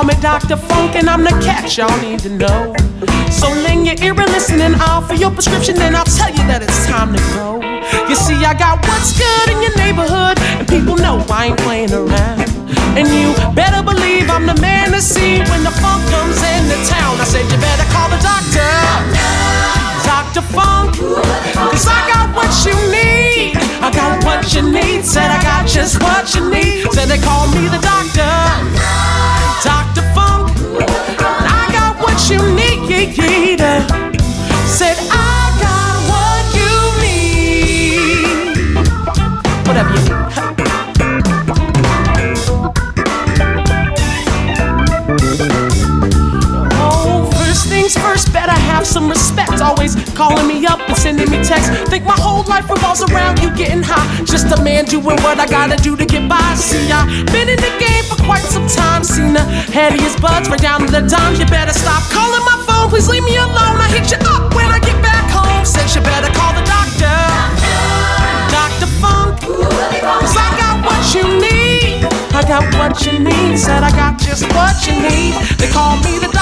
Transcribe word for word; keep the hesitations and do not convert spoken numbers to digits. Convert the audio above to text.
call me Doctor Funk, and I'm the cat y'all need to know. So lend your ear and listen, and I'll for your prescription, and I'll tell you that it's time to go. You see, I got what's good in your neighborhood, and people know I ain't playing around. And you better believe I'm the man to see when the funk comes into town. I said you better call the doctor, Doctor Funk, cause I got what you need. I got what you need, said I got just what you need. Said they call me the doctor, Doctor Funk, and I got what you need. Said I got what you need. Whatever you need. Oh, first things first, better have some respect. Always calling me up and sending me texts. Think my whole life revolves around you getting high. Just a man doing what I gotta do to get by. See, I've been in the game for quite some time. Seen the head of his buds right down to the dimes. You better stop calling my phone, please leave me alone. I hit you up when I get back home. Said you better call the doctor, Doctor Funk, cause I got what you need. I got what you need. Said I got just what you need. They call me the doctor.